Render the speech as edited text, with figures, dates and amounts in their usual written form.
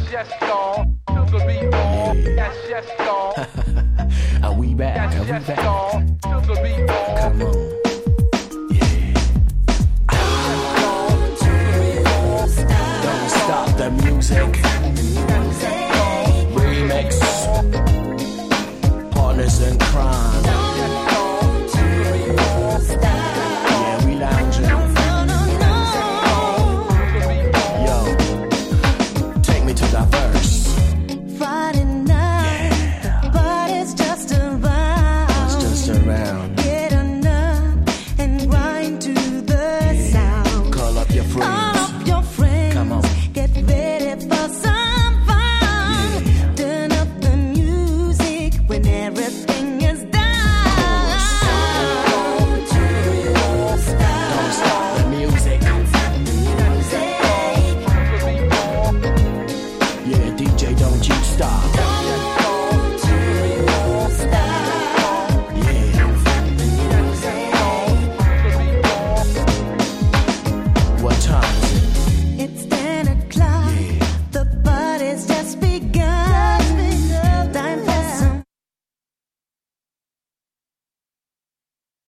yes, y'all. To the beat, all. Yes, yes, y'all. Are we back? Yes, Are we yes, back? y'all. To the beat, all. Come on. Yeah. Don't stop the music. Remix. Partners in crime. Yeah, we lounging. Yo, take me to that verse. Friday night, the party's just around. It's just around. Get on up and grind to the sound. Call up your Call friends. up your friends. Come on. Get ready for some fun. Turn up the music when everything is done. Don't stop the music. Yeah, DJ, don't you stop.